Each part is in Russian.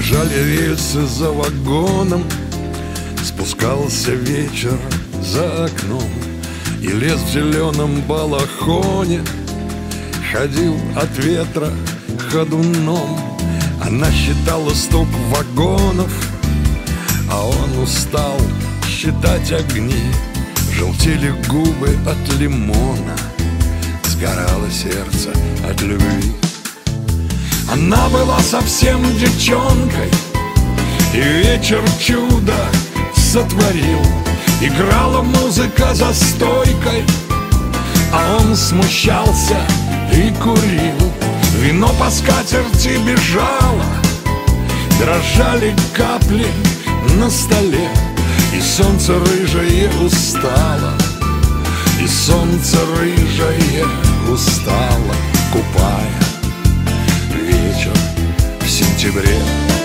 Дрожали рельсы за вагоном, спускался вечер за окном, и лес в зеленом балахоне ходил от ветра ходуном. Она считала стук вагонов, а он устал считать огни. Желтели губы от лимона, сгорало сердце от любви. Она была совсем девчонкой, и вечер чудо сотворил. Играла музыка за стойкой, а он смущался и курил. Вино по скатерти бежало, дрожали капли на столе, и солнце рыжее устало, и солнце рыжее устало, купая вечер в сентябре.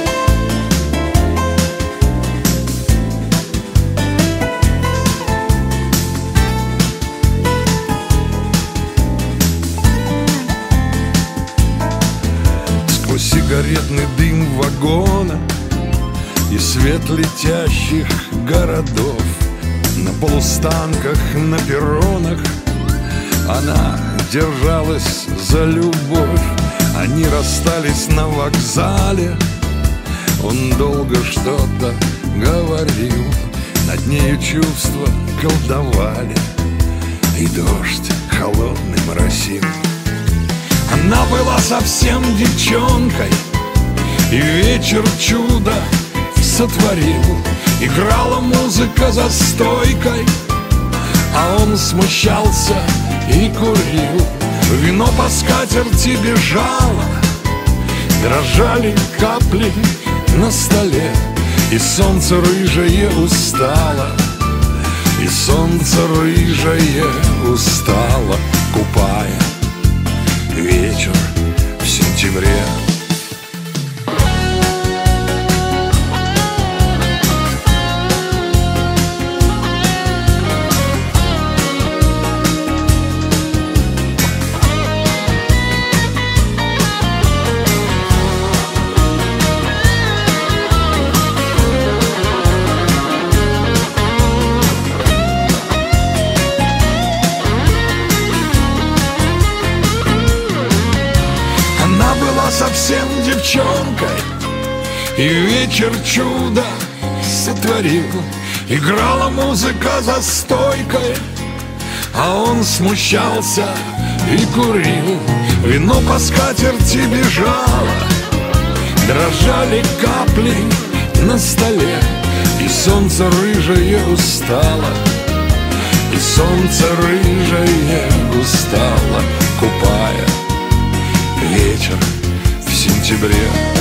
Сквозь сигаретный дым вагона и свет летящих городов, на полустанках, на перронах она держалась за любовь. Они расстались на вокзале, он долго что-то говорил, над нею чувства колдовали, и дождь холодный моросил. Она была совсем девчонкой, и вечер чудо сотворил. Играла музыка за стойкой, а он смущался и курил. Вино по скатерти бежало, дрожали капли на столе, и солнце рыжее устало, и солнце рыжее устало, купая вечер в сентябре. Совсем девчонкой, и вечер чудо сотворил. Играла музыка за стойкой, а он смущался и курил. Вино по скатерти бежало, дрожали капли на столе, и солнце рыжее устало, и солнце рыжее устало, купая вечер в сентябре.